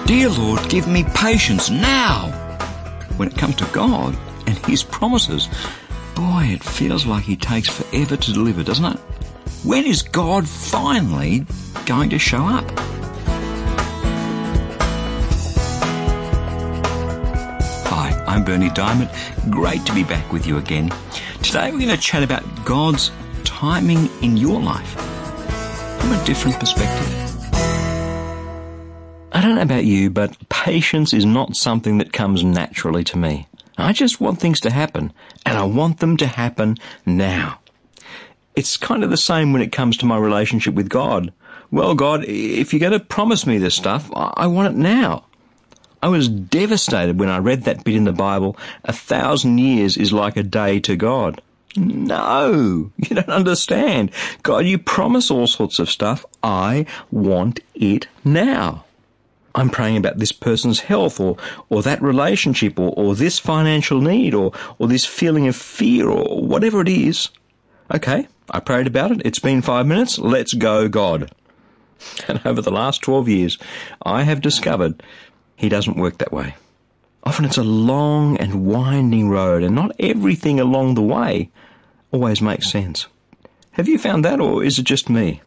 Dear Lord, give me patience now. When it comes to God and His promises, boy, it feels like He takes forever to deliver, doesn't it? When is God finally going to show up? Hi, I'm Bernie Diamond. Great to be back with you again. Today we're going to chat about God's timing in your life from a different perspective. I don't know about you, but patience is not something that comes naturally to me. I just want things to happen, and I want them to happen now. It's kind of the same when it comes to my relationship with God. Well, God, if you're going to promise me this stuff, I want it now. I was devastated when I read that bit in the Bible, 1,000 years is like a day to God. No, you don't understand. God, you promise all sorts of stuff. I want it now. I'm praying about this person's health or that relationship or this financial need or this feeling of fear or whatever it is. Okay, I prayed about it. It's been 5 minutes. Let's go, God. And over the last 12 years, I have discovered He doesn't work that way. Often it's a long and winding road, and not everything along the way always makes sense. Have you found that, or is it just me?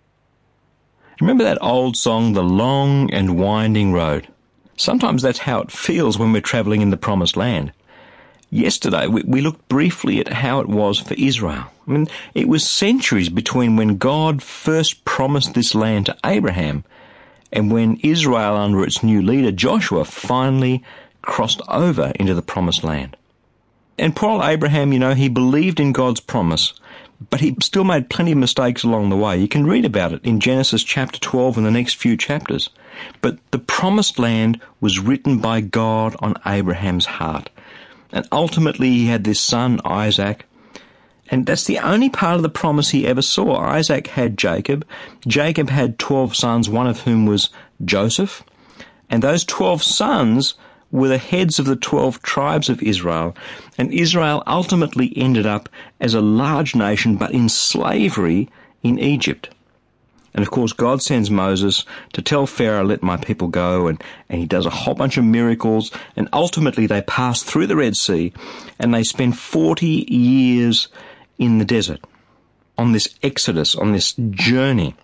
Remember that old song, The Long and Winding Road? Sometimes that's how it feels when we're travelling in the Promised Land. Yesterday, we looked briefly at how it was for Israel. I mean, it was centuries between when God first promised this land to Abraham and when Israel, under its new leader, Joshua, finally crossed over into the Promised Land. And poor old Abraham, he believed in God's promise, but he still made plenty of mistakes along the way. You can read about it in Genesis chapter 12 and the next few chapters. But the Promised Land was written by God on Abraham's heart. And ultimately he had this son, Isaac. And that's the only part of the promise he ever saw. Isaac had Jacob. Jacob had 12 sons, one of whom was Joseph. And those 12 sons were the heads of the 12 tribes of Israel. And Israel ultimately ended up as a large nation, but in slavery in Egypt. And of course, God sends Moses to tell Pharaoh, let my people go, and he does a whole bunch of miracles, and ultimately they pass through the Red Sea, and they spend 40 years in the desert, on this exodus, on this journey.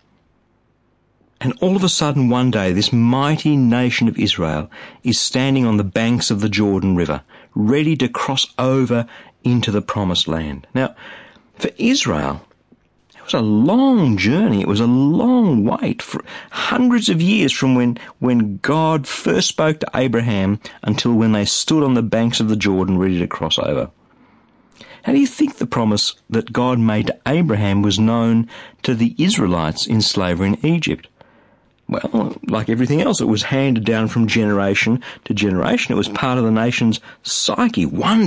And all of a sudden, one day, this mighty nation of Israel is standing on the banks of the Jordan River, ready to cross over into the Promised Land. Now, for Israel, it was a long journey. It was a long wait for hundreds of years from when God first spoke to Abraham until when they stood on the banks of the Jordan ready to cross over. How do you think the promise that God made to Abraham was known to the Israelites in slavery in Egypt? Well, like everything else, it was handed down from generation to generation. It was part of the nation's psyche. One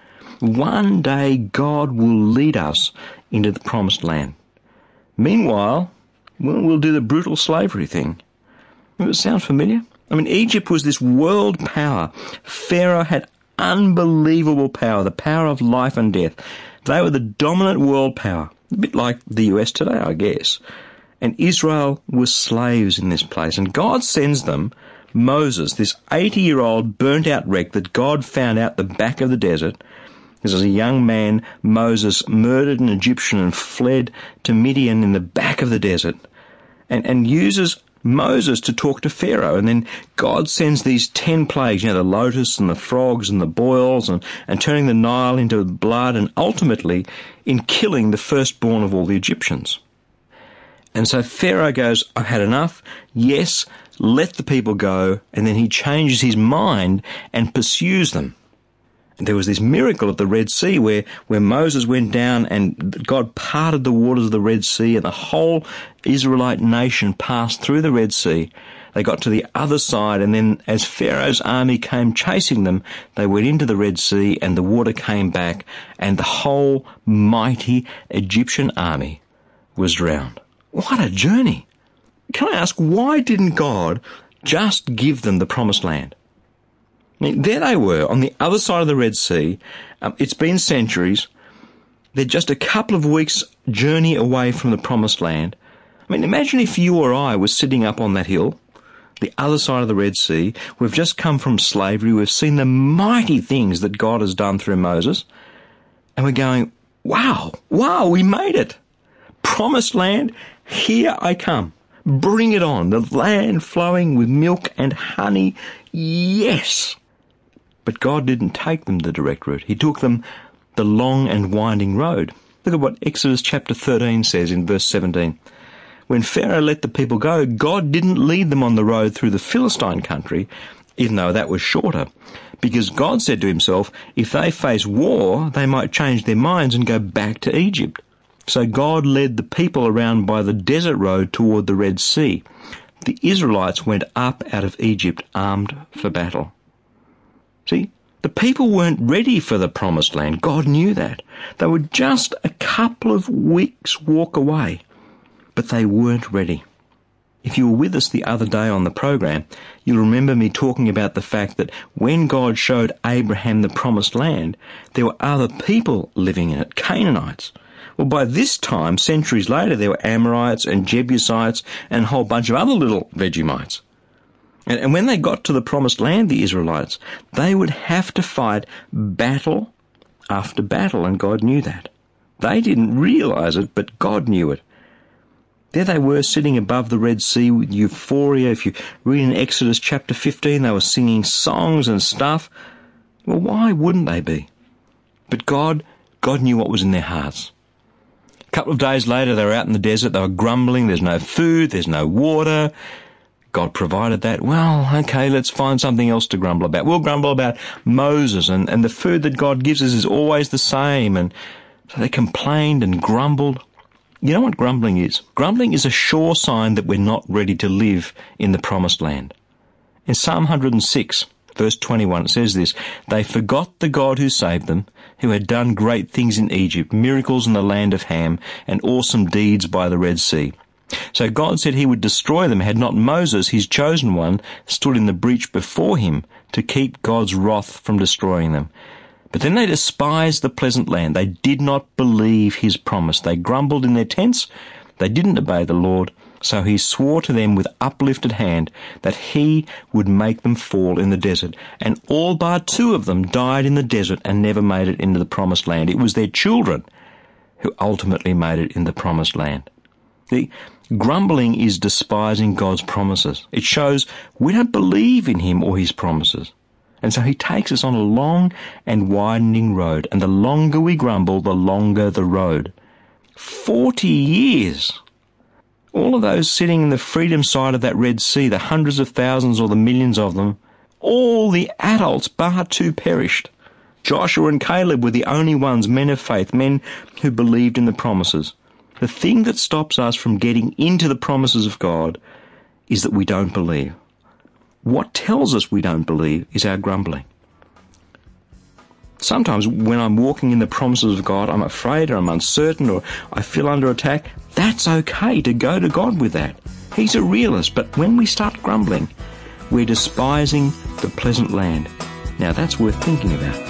day God will lead us into the Promised Land. Meanwhile, we'll do the brutal slavery thing. Does it sound familiar? I mean, Egypt was this world power. Pharaoh had unbelievable power, the power of life and death. They were the dominant world power, a bit like the US today, I guess. And Israel was slaves in this place. And God sends them Moses, this 80-year-old burnt-out wreck that God found out the back of the desert. As a young man, Moses murdered an Egyptian and fled to Midian in the back of the desert, and uses Moses to talk to Pharaoh. And then God sends these 10 plagues, the locusts and the frogs and the boils and turning the Nile into blood, and ultimately in killing the firstborn of all the Egyptians. And so Pharaoh goes, I've had enough. Yes, let the people go. And then he changes his mind and pursues them. And there was this miracle at the Red Sea where Moses went down and God parted the waters of the Red Sea, and the whole Israelite nation passed through the Red Sea. They got to the other side, and then as Pharaoh's army came chasing them, they went into the Red Sea and the water came back, and the whole mighty Egyptian army was drowned. What a journey. Can I ask, why didn't God just give them the Promised Land? I mean, there they were on the other side of the Red Sea. It's been centuries. They're just a couple of weeks' journey away from the Promised Land. I mean, imagine if you or I were sitting up on that hill, the other side of the Red Sea. We've just come from slavery. We've seen the mighty things that God has done through Moses. And we're going, wow, we made it. Promised land, here I come. Bring it on. The land flowing with milk and honey. Yes. But God didn't take them the direct route. He took them the long and winding road. Look at what Exodus chapter 13 says in verse 17. When Pharaoh let the people go, God didn't lead them on the road through the Philistine country, even though that was shorter, because God said to himself, if they face war, they might change their minds and go back to Egypt. So God led the people around by the desert road toward the Red Sea. The Israelites went up out of Egypt armed for battle. See, the people weren't ready for the promised land. God knew that. They were just a couple of weeks' walk away, but they weren't ready. If you were with us the other day on the program, you'll remember me talking about the fact that when God showed Abraham the promised land, there were other people living in it, Canaanites. Well, by this time, centuries later, there were Amorites and Jebusites and a whole bunch of other little Vegemites. And when they got to the promised land, the Israelites, they would have to fight battle after battle, and God knew that. They didn't realize it, but God knew it. There they were sitting above the Red Sea with euphoria. If you read in Exodus chapter 15, they were singing songs and stuff. Well, why wouldn't they be? But God knew what was in their hearts. A couple of days later, they were out in the desert. They were grumbling. There's no food. There's no water. God provided that. Well, okay, let's find something else to grumble about. We'll grumble about Moses, and the food that God gives us is always the same. And so they complained and grumbled. You know what grumbling is? Grumbling is a sure sign that we're not ready to live in the promised land. In Psalm 106, verse 21, it says this, they forgot the God who saved them, who had done great things in Egypt, miracles in the land of Ham, and awesome deeds by the Red Sea. So God said he would destroy them had not Moses, his chosen one, stood in the breach before him to keep God's wrath from destroying them. But then they despised the pleasant land. They did not believe his promise. They grumbled in their tents. They didn't obey the Lord. So he swore to them with uplifted hand that he would make them fall in the desert. And all but 2 of them died in the desert and never made it into the promised land. It was their children who ultimately made it in the promised land. The grumbling is despising God's promises. It shows we don't believe in him or his promises. And so he takes us on a long and widening road. And the longer we grumble, the longer the road. 40 years. All of those sitting in the freedom side of that Red Sea, the hundreds of thousands or the millions of them, all the adults bar 2 perished. Joshua and Caleb were the only ones, men of faith, men who believed in the promises. The thing that stops us from getting into the promises of God is that we don't believe. What tells us we don't believe is our grumbling. Sometimes when I'm walking in the promises of God, I'm afraid or I'm uncertain or I feel under attack. That's okay to go to God with that. He's a realist, but when we start grumbling, we're despising the pleasant land. Now that's worth thinking about.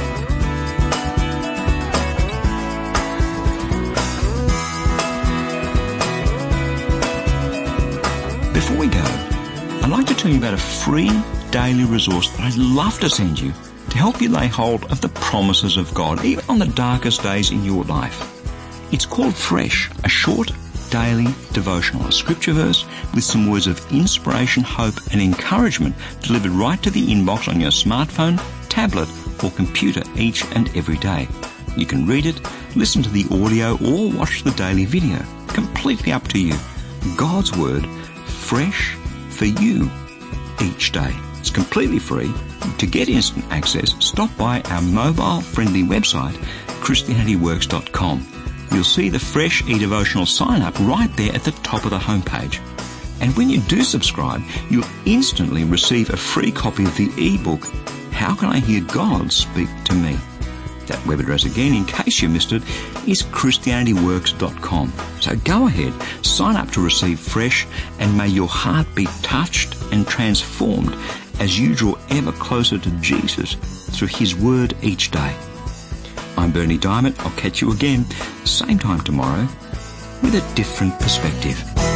Before we go, I'd like to tell you about a free daily resource that I'd love to send you to help you lay hold of the promises of God, even on the darkest days in your life. It's called Fresh, a short daily devotional, a scripture verse with some words of inspiration, hope and encouragement delivered right to the inbox on your smartphone, tablet or computer each and every day. You can read it, listen to the audio or watch the daily video. Completely up to you. God's Word, fresh for you each day. It's completely free. To get instant access, stop by our mobile-friendly website, ChristianityWorks.com. You'll see the Fresh eDevotional sign-up right there at the top of the homepage. And when you do subscribe, you'll instantly receive a free copy of the ebook, How Can I Hear God Speak to Me? That web address again, in case you missed it, is ChristianityWorks.com. So go ahead, sign up to receive Fresh, and may your heart be touched and transformed as you draw ever closer to Jesus through his word each day. I'm Bernie Diamond. I'll catch you again, same time tomorrow, with a different perspective.